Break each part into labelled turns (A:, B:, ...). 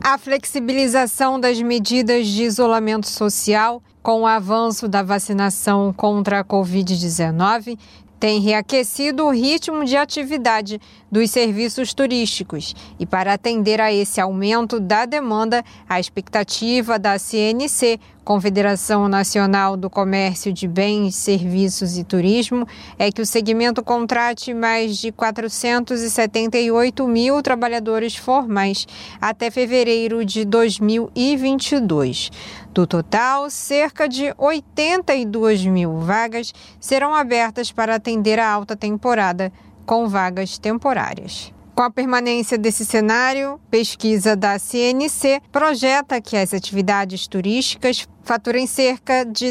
A: A flexibilização das medidas de isolamento social, com o avanço da vacinação contra a Covid-19, tem reaquecido o ritmo de atividade dos serviços turísticos. E para atender a esse aumento da demanda, a expectativa da CNC, Confederação Nacional do Comércio de Bens, Serviços e Turismo, é que o segmento contrate mais de 478 mil trabalhadores formais até fevereiro de 2022. Do total, cerca de 82 mil vagas serão abertas para atender a alta temporada, com vagas temporárias. Com a permanência desse cenário, pesquisa da CNC projeta que as atividades turísticas faturem cerca de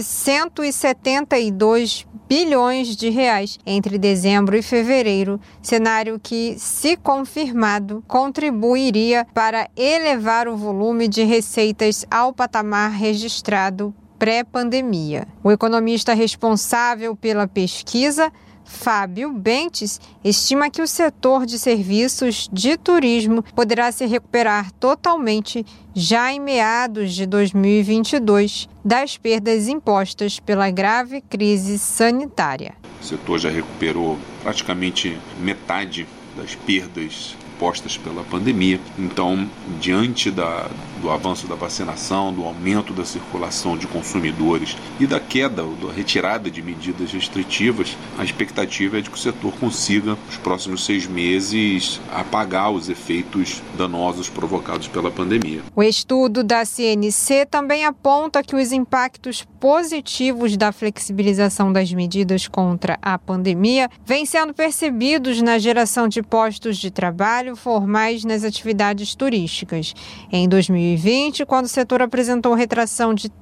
A: 172 bilhões de reais entre dezembro e fevereiro, cenário que, se confirmado, contribuiria para elevar o volume de receitas ao patamar registrado pré-pandemia. O economista responsável pela pesquisa, Fábio Bentes, estima que o setor de serviços de turismo poderá se recuperar totalmente já em meados de 2022 das perdas impostas pela grave crise sanitária.
B: O setor já recuperou praticamente metade das perdas impostas pela pandemia. Então, diante do avanço da vacinação, do aumento da circulação de consumidores e da queda, da retirada de medidas restritivas, a expectativa é de que o setor consiga, nos próximos 6 meses, apagar os efeitos danosos provocados pela pandemia.
A: O estudo da CNC também aponta que os impactos positivos da flexibilização das medidas contra a pandemia vêm sendo percebidos na geração de postos de trabalho formais nas atividades turísticas. Em 2020, quando o setor apresentou retração de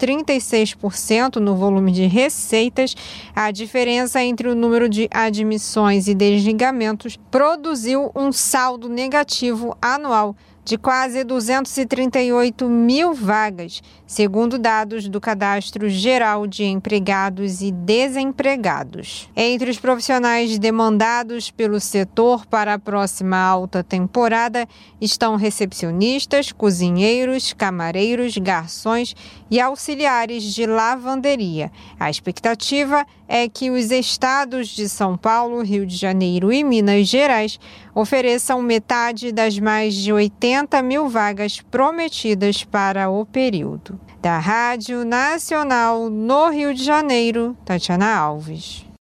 A: 36% no volume de receitas, a diferença entre o número de admissões e desligamentos produziu um saldo negativo anual de quase 238 mil vagas, segundo dados do Cadastro Geral de Empregados e Desempregados. Entre os profissionais demandados pelo setor para a próxima alta temporada estão recepcionistas, cozinheiros, camareiros, garçons e auxiliares de lavanderia. A expectativa é que os estados de São Paulo, Rio de Janeiro e Minas Gerais ofereçam metade das mais de 80 mil vagas prometidas para o período. Da Rádio Nacional no Rio de Janeiro, Tatiana Alves.